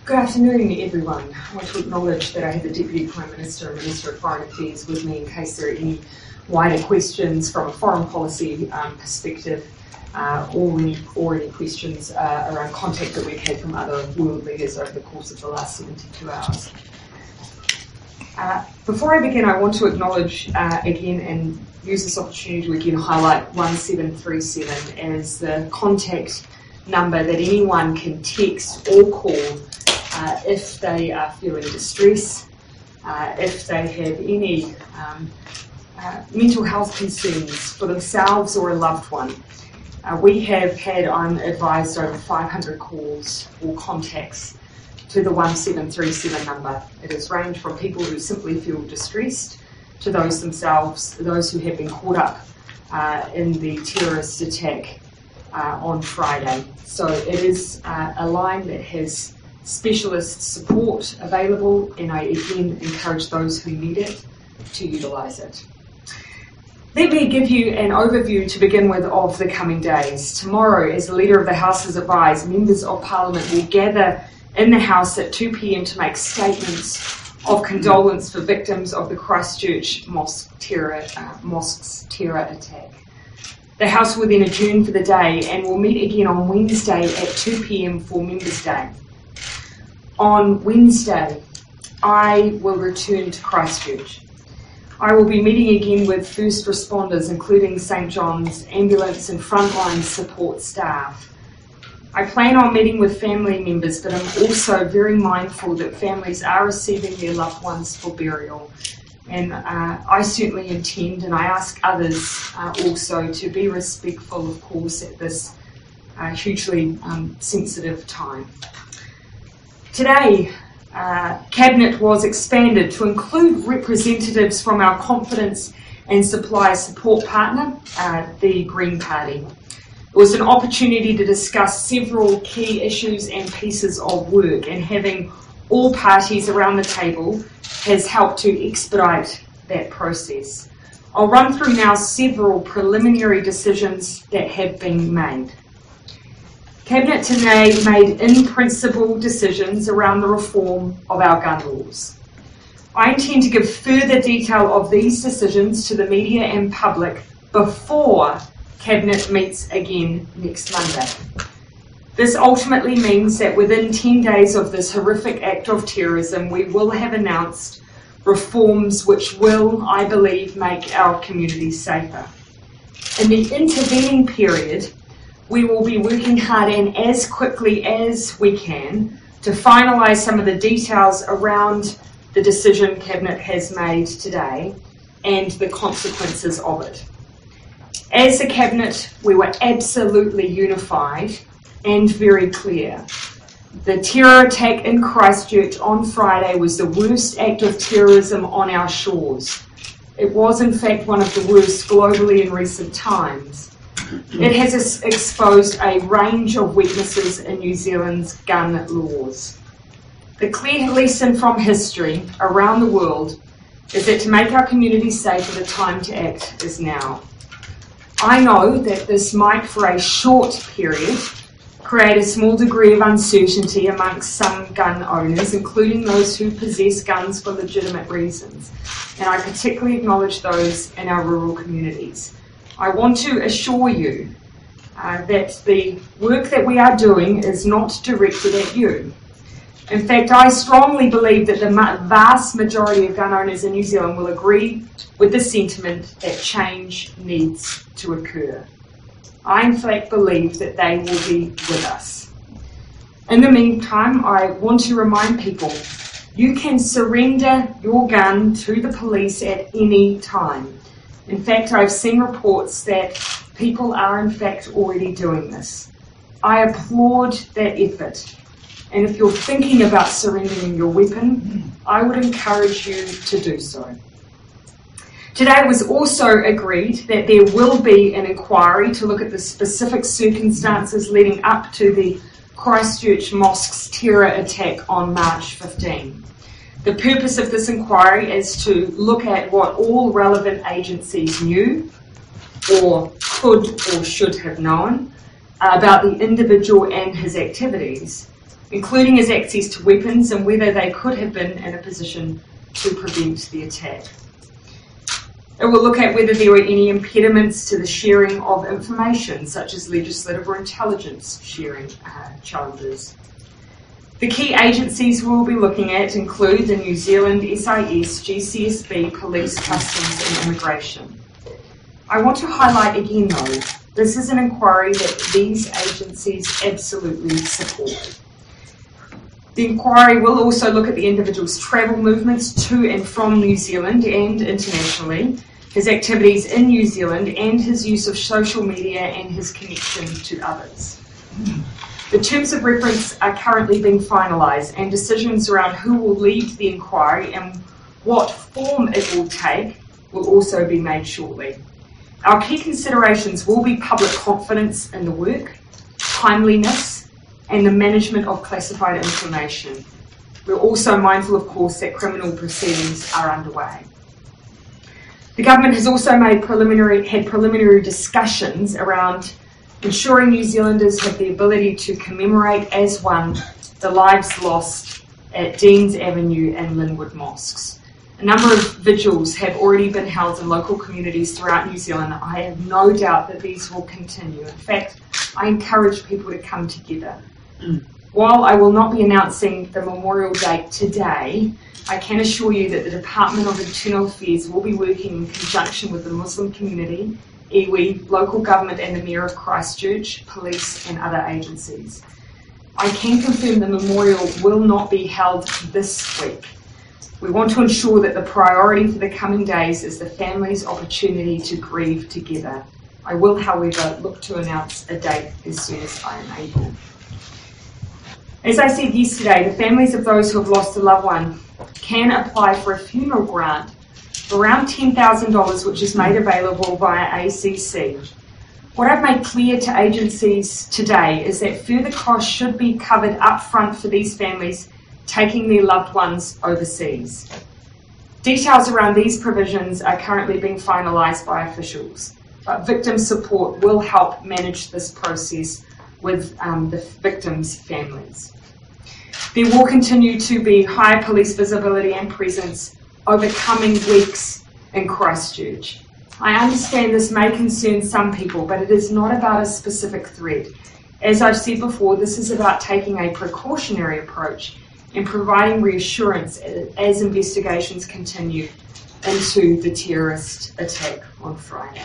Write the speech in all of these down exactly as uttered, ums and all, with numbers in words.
Good afternoon, everyone. I want to acknowledge that I have the Deputy Prime Minister and Minister of Foreign Affairs with me in case there are any wider questions from a foreign policy um, perspective uh, or, any, or any questions uh, around contact that we've had from other world leaders over the course of the last seventy-two hours. Uh, before I begin, I want to acknowledge uh, again and use this opportunity to again highlight one seven three seven as the contact number that anyone can text or call uh, if they are feeling distress, uh, if they have any um, uh, mental health concerns for themselves or a loved one. Uh, we have had, I'm advised, over five hundred calls or contacts to the one seven three seven number. It has ranged from people who simply feel distressed to those themselves, those who have been caught up uh, in the terrorist attack uh, on Friday. So it is uh, a line that has specialist support available, and I again encourage those who need it to utilise it. Let me give you an overview to begin with of the coming days. Tomorrow, as the Leader of the House has advised, members of Parliament will gather in the House at two p m to make statements of condolence for victims of the Christchurch mosque terror, uh, mosque's terror attack. The House will then adjourn for the day and will meet again on Wednesday at two p m for Members' Day. On Wednesday, I will return to Christchurch. I will be meeting again with first responders, including St John's ambulance and frontline support staff. I plan on meeting with family members, but I'm also very mindful that families are receiving their loved ones for burial. And uh, I certainly intend, and I ask others uh, also, to be respectful, of course, at this uh, hugely um, sensitive time. Today, uh, Cabinet was expanded to include representatives from our confidence and supply support partner, uh, the Green Party. It was an opportunity to discuss several key issues and pieces of work, and having all parties around the table has helped to expedite that process. I'll run through now several preliminary decisions that have been made. Cabinet today made in-principle decisions around the reform of our gun laws. I intend to give further detail of these decisions to the media and public before Cabinet meets again next Monday. This ultimately means that within ten days of this horrific act of terrorism, we will have announced reforms which will, I believe, make our communities safer. In the intervening period, we will be working hard and as quickly as we can to finalise some of the details around the decision Cabinet has made today and the consequences of it. As the Cabinet, we were absolutely unified and very clear. The terror attack in Christchurch on Friday was the worst act of terrorism on our shores. It was in fact one of the worst globally in recent times. It has exposed a range of weaknesses in New Zealand's gun laws. The clear lesson from history around the world is that to make our communities safer, the time to act is now. I know that this might, for a short period, create a small degree of uncertainty amongst some gun owners, including those who possess guns for legitimate reasons, and I particularly acknowledge those in our rural communities. I want to assure you uh, that the work that we are doing is not directed at you. In fact, I strongly believe that the vast majority of gun owners in New Zealand will agree with the sentiment that change needs to occur. I in fact believe that they will be with us. In the meantime, I want to remind people, you can surrender your gun to the police at any time. In fact, I've seen reports that people are in fact already doing this. I applaud that effort. And if you're thinking about surrendering your weapon, I would encourage you to do so. Today it was also agreed that there will be an inquiry to look at the specific circumstances leading up to the Christchurch mosque's terror attack on March fifteenth. The purpose of this inquiry is to look at what all relevant agencies knew or could or should have known about the individual and his activities, including his access to weapons and whether they could have been in a position to prevent the attack. It will look at whether there were any impediments to the sharing of information, such as legislative or intelligence sharing uh, challenges. The key agencies we'll be looking at include the New Zealand S I S, G C S B, Police, Customs and Immigration. I want to highlight again though, this is an inquiry that these agencies absolutely support. The inquiry will also look at the individual's travel movements to and from New Zealand and internationally, his activities in New Zealand and his use of social media and his connection to others. The terms of reference are currently being finalised and decisions around who will lead the inquiry and what form it will take will also be made shortly. Our key considerations will be public confidence in the work, timeliness, and the management of classified information. We're also mindful, of course, that criminal proceedings are underway. The government has also made preliminary, had preliminary discussions around ensuring New Zealanders have the ability to commemorate as one the lives lost at Deans Avenue and Linwood mosques. A number of vigils have already been held in local communities throughout New Zealand. I have no doubt that these will continue. In fact, I encourage people to come together. Mm. While I will not be announcing the memorial date today, I can assure you that the Department of Internal Affairs will be working in conjunction with the Muslim community, iwi, local government and the Mayor of Christchurch, police and other agencies. I can confirm the memorial will not be held this week. We want to ensure that the priority for the coming days is the family's opportunity to grieve together. I will, however, look to announce a date as soon as I am able. As I said yesterday, the families of those who have lost a loved one can apply for a funeral grant of around ten thousand dollars, which is made available via A C C. What I've made clear to agencies today is that further costs should be covered up front for these families taking their loved ones overseas. Details around these provisions are currently being finalised by officials, but victim support will help manage this process with um, the victims' families. There will continue to be higher police visibility and presence over coming weeks in Christchurch. I understand this may concern some people, but it is not about a specific threat. As I've said before, this is about taking a precautionary approach and providing reassurance as investigations continue into the terrorist attack on Friday.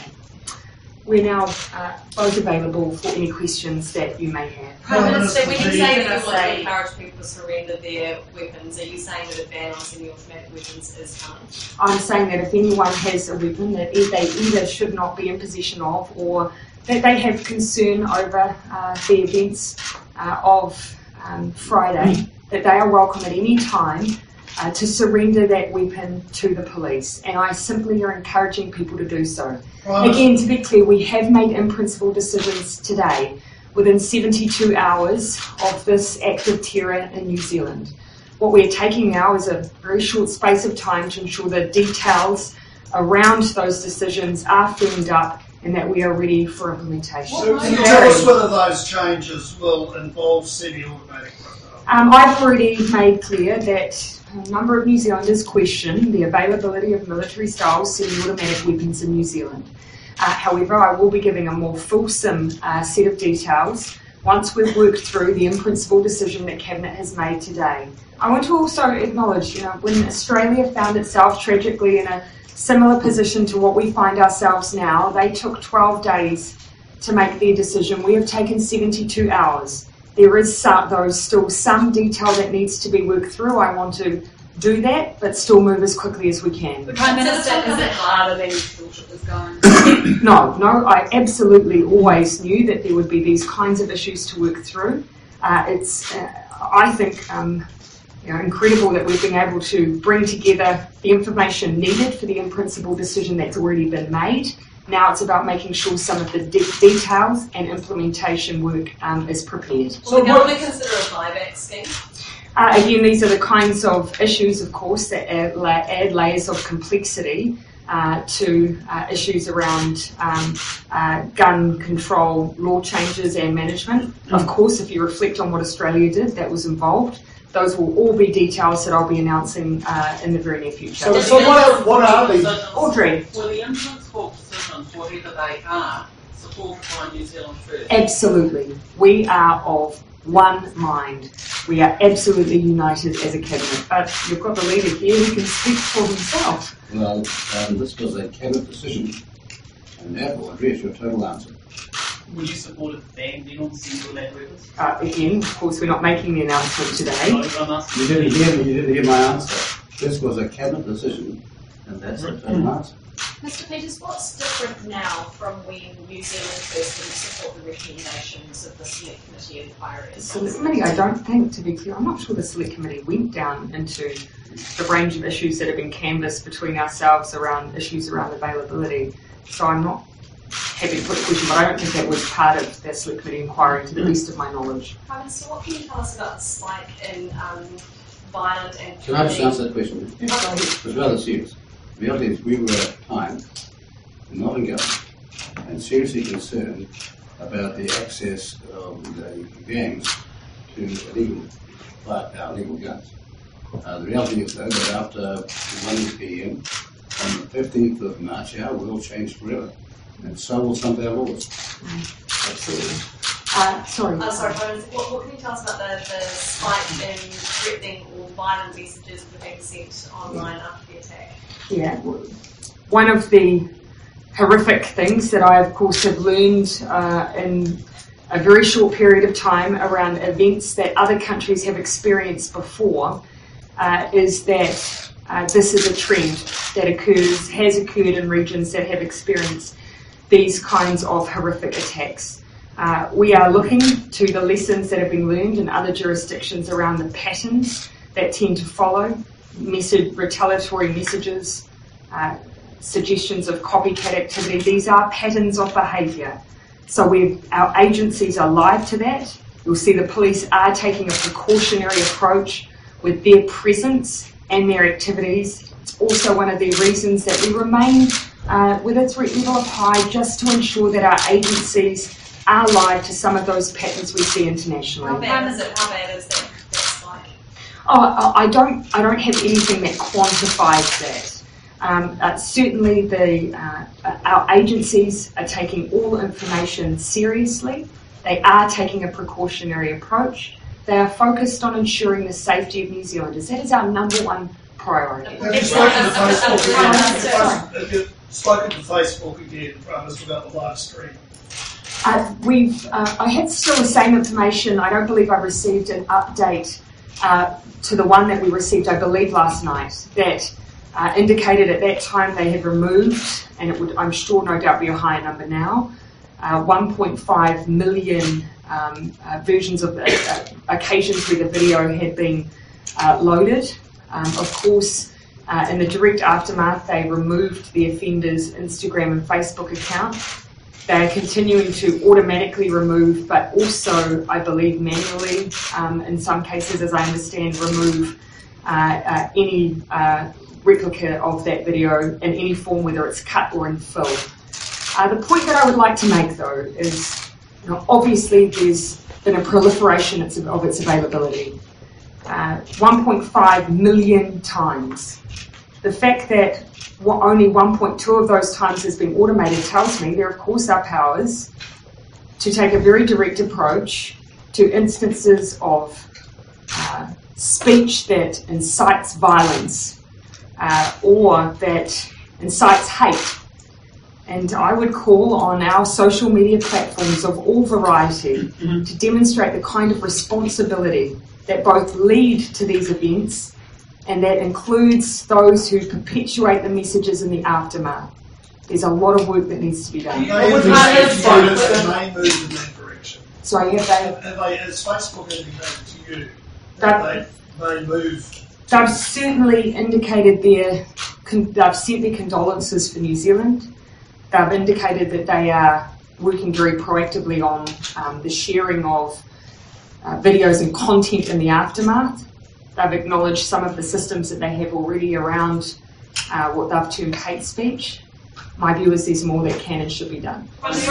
We're now uh, both available for any questions that you may have. Prime Minister, when you say that you want to encourage people to surrender their weapons, are you saying that a ban on semi-automatic weapons is coming? I'm saying that if anyone has a weapon that they either should not be in possession of or that they have concern over uh, the events uh, of um, Friday, that they are welcome at any time uh, to surrender that weapon to the police. And I simply are encouraging people to do so. Right. Again, to be clear, we have made in-principle decisions today within seventy-two hours of this act of terror in New Zealand. What we're taking now is a very short space of time to ensure the details around those decisions are firmed up and that we are ready for implementation. So can you tell us whether those changes will involve semi-automatic weapons? Um, I've already made clear that a number of New Zealanders question the availability of military-style semi-automatic weapons in New Zealand. Uh, however, I will be giving a more fulsome uh, set of details once we've worked through the in-principle decision that Cabinet has made today. I want to also acknowledge, you know, when Australia found itself tragically in a similar position to what we find ourselves now, they took twelve days to make their decision. We have taken seventy-two hours. There is some, though still some detail that needs to be worked through. I want to do that, but still move as quickly as we can. But Prime Minister, is it harder than you thought it was going? No, no, I absolutely always knew that there would be these kinds of issues to work through. Uh, it's, uh, I think, um, you know, incredible that we've been able to bring together the information needed for the in-principle decision that's already been made. Now it's about making sure some of the de details and implementation work um, is prepared. So will the government consider a buyback scheme? Uh, again, these are the kinds of issues, of course, that add, la add layers of complexity. uh, to uh, issues around um, uh, gun control law changes and management. Mm. Of course, if you reflect on what Australia did, that was involved. Those will all be details that I'll be announcing uh, in the very near future. So, so what, are, what are these? Audrey. Were the influence court decisions, whatever they are, supported by New Zealand First? Absolutely. We are of one mind. We are absolutely united as a cabinet. But you've got the leader here who can speak for himself. Well, um, this was a cabinet decision, and that will address your total answer. Would you support a ban then on single-leg weapons? Uh, again, of course, we're not making the announcement today. No, I'm asking. You didn't hear me. You didn't hear my answer. This was a cabinet decision, and that's the total answer. Mister Peters, what's different now from when New Zealand First didn't support the recommendations of the Select Committee inquiry? The Select Committee, I don't think, to be clear, I'm not sure the Select Committee went down into the range of issues that have been canvassed between ourselves around issues around availability. So I'm not happy to put the question, but I don't think that was part of the Select Committee inquiry, to the best of my knowledge. Um, so what can you tell us about the spike in um, violent and... Can I just answer that question? Yes, It was rather serious. The reality is we were at a time not in government and seriously concerned about the access of the gangs to illegal, uh, illegal guns. Uh, the reality is, though, that after one p m on the fifteenth of March, our world changed forever, and so will some of our laws. absolutely. Uh, sorry. Uh, sorry, what, what can you tell us about the, the spike in threatening or violent messages that were being sent online after the attack? Yeah, one of the horrific things that I, of course, have learned uh, in a very short period of time around events that other countries have experienced before uh, is that uh, this is a trend that occurs, has occurred in regions that have experienced these kinds of horrific attacks. Uh, we are looking to the lessons that have been learned in other jurisdictions around the patterns that tend to follow. Message, retaliatory messages, uh, suggestions of copycat activity. These are patterns of behaviour. So we, our agencies are live to that. You'll see the police are taking a precautionary approach with their presence and their activities. It's also one of the reasons that we remain uh, with a threat level of high, just to ensure that our agencies are live to some of those patterns we see internationally. How bad is it? How bad is that? Oh, I don't. I don't have anything that quantifies that. Um, uh, certainly, the uh, our agencies are taking all information seriously. They are taking a precautionary approach. They are focused on ensuring the safety of New Zealanders. That is our number one priority. Have you spoken to Facebook again? Have you spoken to Facebook again, Mr about the live stream? Uh, we've. Uh, I had still the same information. I don't believe I received an update Uh, to the one that we received, I believe, last night, that uh, indicated at that time they had removed, and it would, I'm sure, no doubt be a higher number now, uh, one point five million um, uh, versions of uh, uh, occasions where the video had been uh, loaded. Um, of course, uh, in the direct aftermath, they removed the offender's Instagram and Facebook account. They're continuing to automatically remove, but also, I believe, manually, um, in some cases, as I understand, remove uh, uh, any uh, replica of that video in any form, whether it's cut or in fill. Uh, the point that I would like to make, though, is you know, obviously there's been a proliferation of its availability. Uh, one point five million times. The fact that What only one point two of those times has been automated tells me there, of course, are powers to take a very direct approach to instances of uh, speech that incites violence uh, or that incites hate. And I would call on our social media platforms of all variety mm-hmm. to demonstrate the kind of responsibility that both lead to these events, and that includes those who perpetuate the messages in the aftermath. There's a lot of work that needs to be done. They move in that direction. So have they? Have they, has Facebook indicated to you That that they, they move? They've certainly indicated their, they've sent their condolences for New Zealand. They've indicated that they are working very proactively on um, the sharing of uh, videos and content in the aftermath. They've acknowledged some of the systems that they have already around uh, what they've termed hate speech. My view is there's more that can and should be done.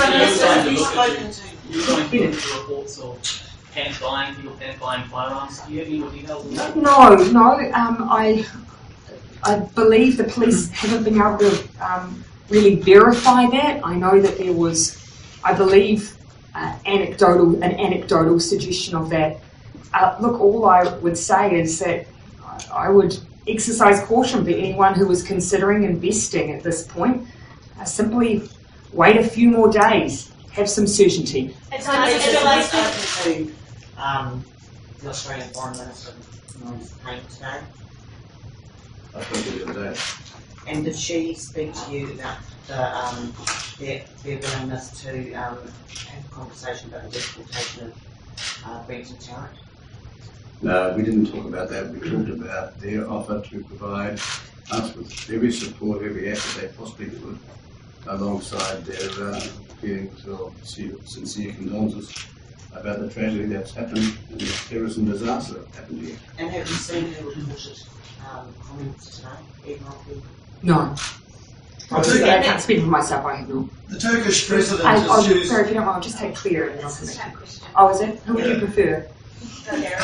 You're going to look at reports of panic buying, people panic buying firearms. Do you have any more details on that? No, no. Um, I, I believe the police haven't been able to um, really verify that. I know that there was, I believe, uh, anecdotal, an anecdotal suggestion of that. Uh, look, all I would say is that I would exercise caution for anyone who was considering investing at this point. Uh, simply wait a few more days, have some certainty. It's So not this it's is related related to um, the Australian Foreign Minister came today, I spoke the other day. and did she speak to you about the, um, their, their willingness to um, have a conversation about the deportation of uh, Brenton Tarrant? No, we didn't talk about that. We talked about their offer to provide us with every support, every effort they possibly could, alongside their uh, feelings of sincere condolences about the tragedy that's happened and the terrorism disaster that happened here. And have you seen her reported um, comments today, either of you? No. I think I can't speak for myself, I have no. the Turkish president I, has oh, used. sorry, if you don't mind, I'll just take Claire and then I'll come It's a back. chat question. Oh, is it? Who would you prefer? Go there.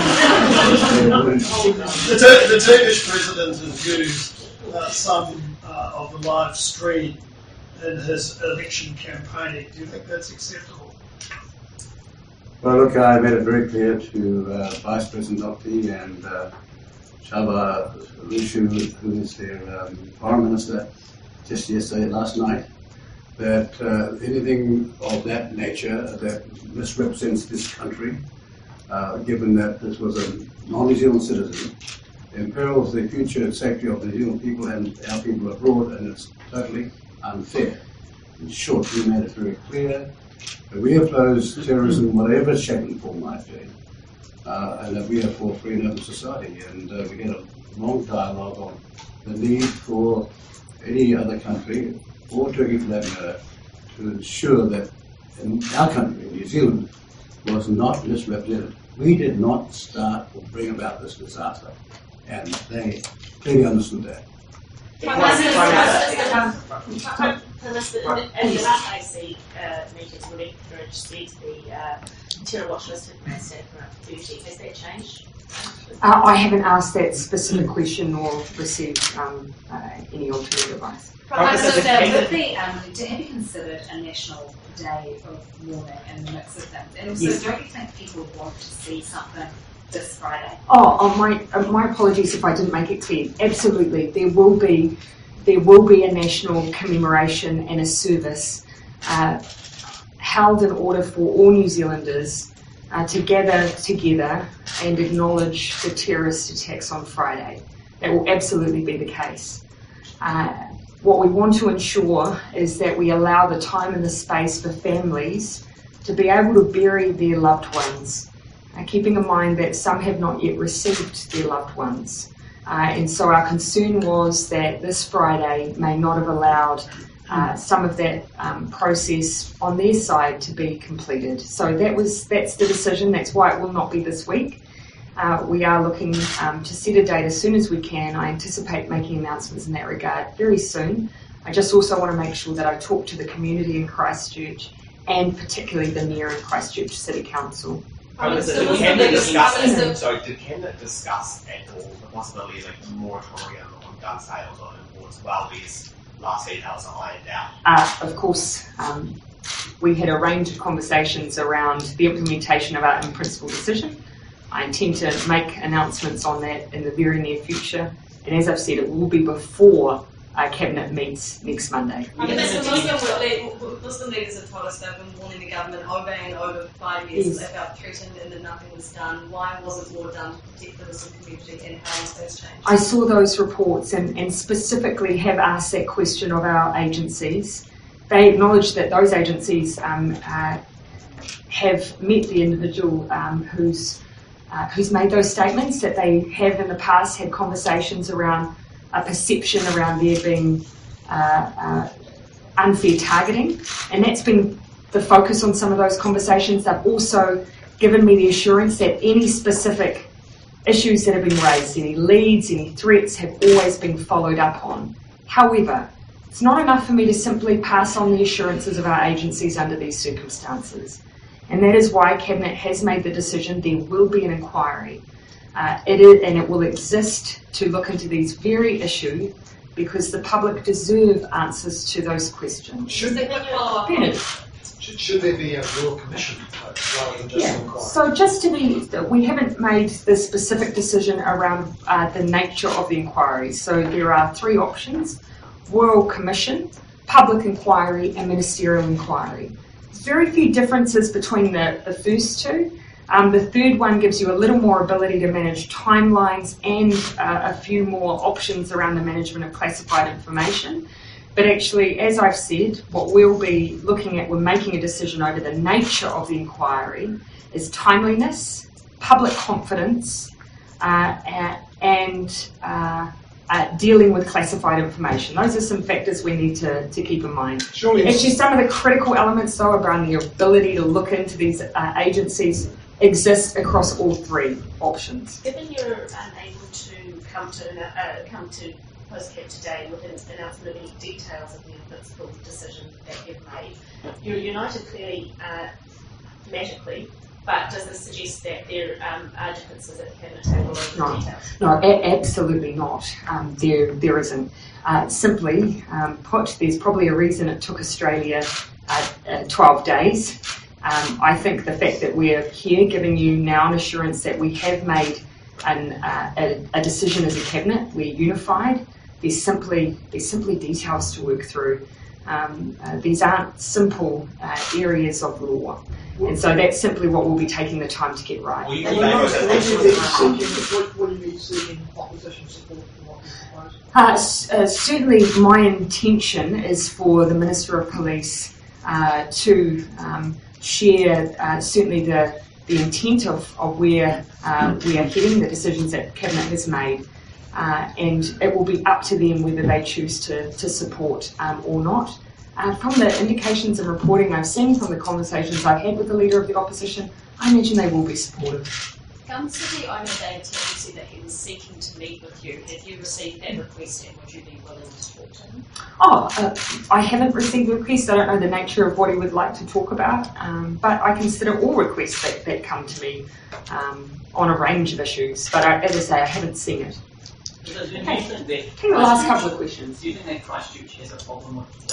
The, Tur- the Turkish president has used uh, some uh, of the live stream in his election campaigning. Do you think that's acceptable? Well, look, I made it very clear to uh, Vice President Oktay and uh, Shaba Lushu, who is their um, foreign minister, just yesterday, last night, that uh, anything of that nature that misrepresents this country, uh, given that this was a non-New Zealand citizen, imperils the future and safety of the New Zealand people and our people abroad, and it's totally unfair. In short, we made it very clear that we oppose terrorism, whatever shape and form might be, uh, and that we are for free and open society. And uh, we had a long dialogue on the need for any other country, or Turkey for that matter, to ensure that in our country, New Zealand, was not misrepresented. We did not start or bring about this disaster, and they clearly understood that. And the last I C uh, meetings would encourage the, the uh, terror watch list to be set for thirty. Has that changed? Uh, I haven't asked that specific question nor received um, uh, any alternative advice. Prime So, Minister, so would would be, um, to have you considered a national day of mourning in the mix of things? And also, Yes. don't you think people want to see something this Friday? Oh, oh my, uh, my apologies if I didn't make it clear. Absolutely, there will be, there will be a national commemoration and a service uh, held in order for all New Zealanders uh, to gather together and acknowledge the terrorist attacks on Friday. That will absolutely be the case. Uh, what we want to ensure is that we allow the time and the space for families to be able to bury their loved ones, uh, keeping in mind that some have not yet received their loved ones. Uh, and so our concern was that this Friday may not have allowed uh, some of that um, process on their side to be completed. So that was that's the decision. That's why it will not be this week. Uh, we are looking um, to set a date as soon as we can. I anticipate making announcements in that regard very soon. I just also want to make sure that I talk to the community in Christchurch and particularly the Mayor and Christchurch City Council. Prime Minister, Did was the Cabinet biggest, discuss, Prime Minister, sorry, did Cabinet discuss at all the possibility of a moratorium on gun sales on imports while these last details are ironed out? Uh, of course, um, we had a range of conversations around the implementation of our in-principle decision. I intend to make announcements on that in the very near future, and as I've said, it will be before uh, Cabinet meets next Monday. Prime Minister, Muslim, Muslim leaders have told us they've been warning the government over and over for five years Yes. that they felt threatened and that nothing was done. Why wasn't more done to protect the Muslim community, and how has those changed? I saw those reports and, and specifically have asked that question of our agencies. They acknowledge that those agencies um, uh, have met the individual um, who's Uh, who's made those statements, that they have in the past had conversations around a perception around there being uh, uh, unfair targeting, and that's been the focus on some of those conversations. They've also given me the assurance that any specific issues that have been raised, any leads, any threats have always been followed up on. However, it's not enough for me to simply pass on the assurances of our agencies under these circumstances. And that is why Cabinet has made the decision there will be an inquiry. Uh, it is, and it will exist to look into these very issues because the public deserve answers to those questions. Should they follow up? Bernard. Should, should there be a royal commission uh, rather than just Yeah. an inquiry? So just to be, we haven't made the specific decision around uh, the nature of the inquiry. So there are three options: royal commission, public inquiry, and ministerial inquiry. There's very few differences between the, the first two. Um, the third one gives you a little more ability to manage timelines and uh, a few more options around the management of classified information. But actually, as I've said, what we'll be looking at when making a decision over the nature of the inquiry is timeliness, public confidence, uh, and uh, uh, dealing with classified information. Those are some factors we need to, to keep in mind. Surely, Actually, some of the critical elements, though, around the ability to look into these uh, agencies exist across all three options. Given you're unable to come to uh, come to PostCap today with an announcement of any details of the invincible decision that you've made, you're united clearly uh, thematically, but does this suggest that there um, are differences at the Cabinet table over No. the details? No, a- absolutely not. Um, there, there isn't. Uh, simply um, put, there's probably a reason it took Australia uh, uh, twelve days. Um, I think the fact that we're here giving you now an assurance that we have made an, uh, a, a decision as a Cabinet, we're unified. There's simply, there's simply details to work through. Um, uh, these aren't simple uh, areas of law. And so that's simply what we'll be taking the time to get right. We, And we what know do you that need seeking, what, what do you need seeking opposition support for what you propose? Uh, s- uh, certainly my intention is for the Minister of Police uh, to um, share uh, certainly the, the intent of, of where uh, we are heading, the decisions that Cabinet has made, uh, and it will be up to them whether they choose to, to support um, or not. Uh, from the indications and reporting I've seen, from the conversations I've had with the Leader of the Opposition, I imagine they will be supportive. Councillor Omer Davidson said that he was seeking to meet with you. Have you received that request and would you be willing to talk to him? Oh, uh, I haven't received a request. I don't know the nature of what he would like to talk about, um, but I consider all requests that, that come to me um, on a range of issues. But I, as I say, I haven't seen it. Because do you Okay. think that I think the last couple of questions. Do you think that Christchurch has a problem with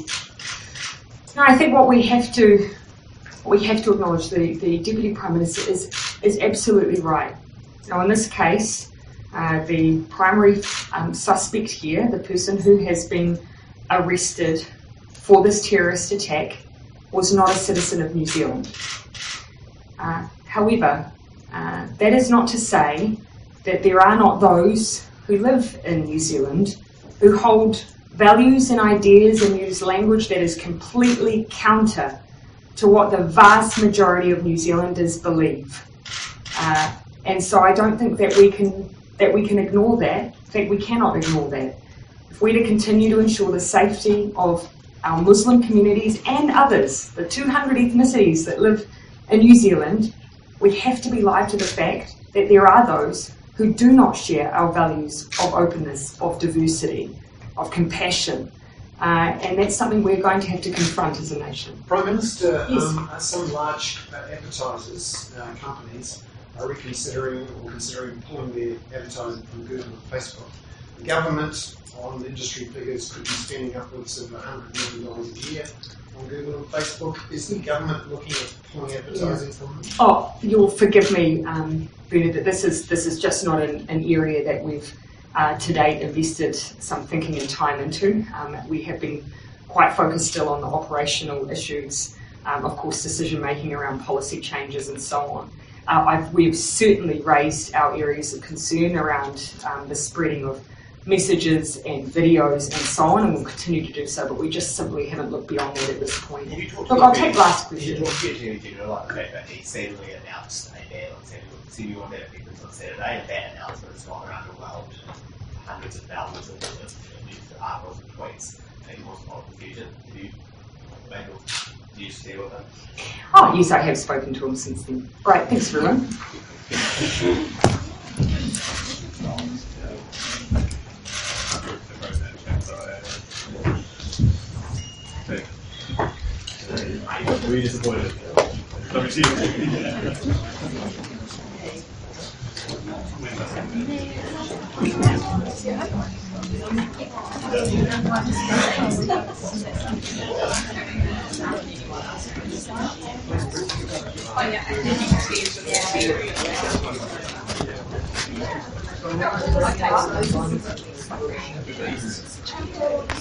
racism? No, I think what we have to we have to acknowledge the, the Deputy Prime Minister is is absolutely right. Now, in this case, uh, the primary um, suspect here, the person who has been arrested for this terrorist attack, was not a citizen of New Zealand. Uh, however, uh, that is not to say that there are not those who live in New Zealand who hold values and ideas and use language that is completely counter to what the vast majority of New Zealanders believe. Uh, and so I don't think that we can that we can ignore that. In fact, we cannot ignore that. If we're to continue to ensure the safety of our Muslim communities and others, the two hundred ethnicities that live in New Zealand, we have to be alive to the fact that there are those who do not share our values of openness, of diversity, of compassion. Uh, and that's something we're going to have to confront as a nation. Prime Minister, Yes. um, some large uh, advertisers, uh, companies, are reconsidering or considering pulling their advertising from Google and Facebook. The government, on industry figures, could be spending upwards of one hundred million dollars a year on Google and Facebook. Is the government looking at pulling advertising from them? Oh, you'll forgive me, um, Bernard, that this is this is just not an, an area that we've uh, to date invested some thinking and time into. Um, we have been quite focused still on the operational issues, um, of course, decision making around policy changes and so on. Uh, I've, we've certainly raised our areas of concern around um, the spreading of messages and videos and so on, and we'll continue to do so, but we just simply haven't looked beyond that at this point. Have you talked Look, to I'll the take last question. Did you talk to the Attorney General about the fact that he suddenly announced a ban on sending on that effective on Saturday, and that announcement has gone around the world, hundreds of thousands of news articles and tweets, and he caused a lot of confusion. Have you made a news deal with him? Oh, yes, I have spoken to him since then. Right, thanks everyone. Were you disappointed? Let me see. Okay.